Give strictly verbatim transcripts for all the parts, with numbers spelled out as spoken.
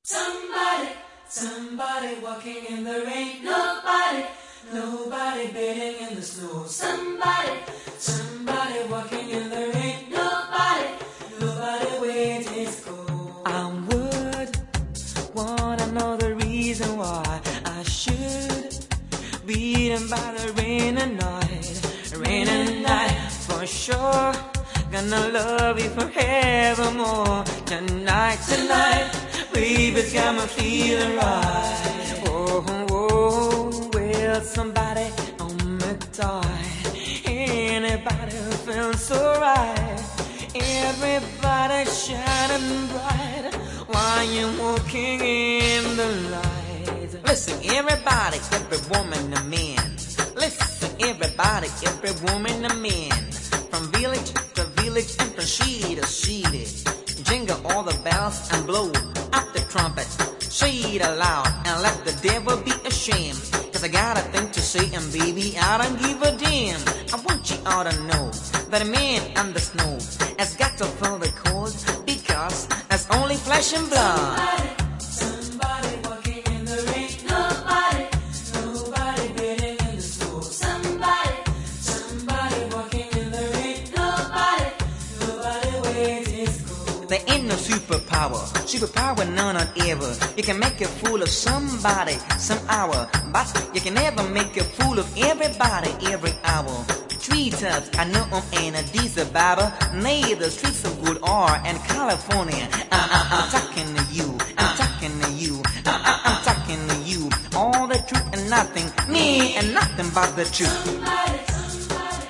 Somebody, somebody walking in the rain. Nobody, nobody bathing in the snow. Somebody, somebody walking in the rain. Nobody, nobody waiting to go. I would wanna know the reason why I should be in by the rain at night, rain at night for sure. Gonna love you forevermore. Tonight, tonight, baby's got me feeling right. Oh, oh, will somebody on me die? Anybody feels so right? Everybody shining bright while you're walking in the light. Listen, everybody, every woman and man. Listen, everybody, every woman and man. From village to village and from city to city. Jingle all the bells and blow out the trumpet. Say it aloud and let the devil be ashamed. Cause I got a thing to say and baby I don't give a damn. I want you all to know that a man on the snow has got to feel the cold because that's only flesh and blood. Somebody, somebody walking in the rain. Nobody, nobody bathing in the snow. Somebody, somebody walking in the rain. Nobody, nobody waiting to go. There ain't no superpower, superpower none not ever. You can make a fool of somebody, some hour, but you can never make a fool of everybody, every hour. Three times I know I'm in Addis Ababa, near the streets of good are in California. I, I, I'm talking to you, I'm talking to you, I, I, I'm talking to you. All the truth and nothing, me and nothing but the truth. Somebody, somebody,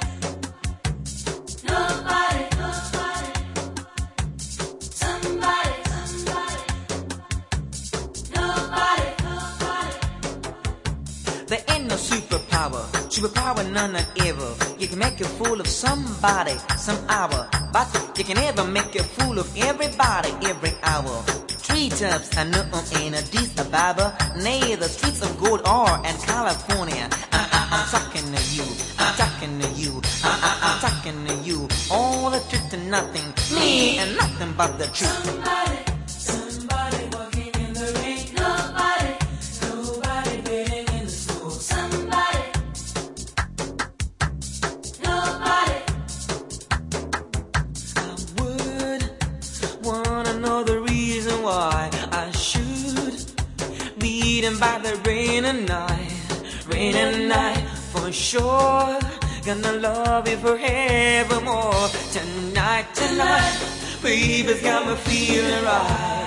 nobody, nobody. Somebody, somebody, nobody, nobody. There ain't no superpower, superpower none not ever. You can make a fool of somebody, some hour, but you can never make a fool of everybody, every hour. Three times I know I'm in Addis Ababa, near the streets of gold ore and California. I, I, I'm talking to you, I'm talking to you, I, I, I'm talking to you. All the truth and nothing, me and nothing but the truth. Somebody, somebody walking in the rain. Nobody, nobody bathing in the snow. Somebody, nobody. I would wanna know the reason why I should be eaten by the rain at night, rain at night for sure. Gonna love you forevermore. Tonight, tonight, baby's got me feeling right.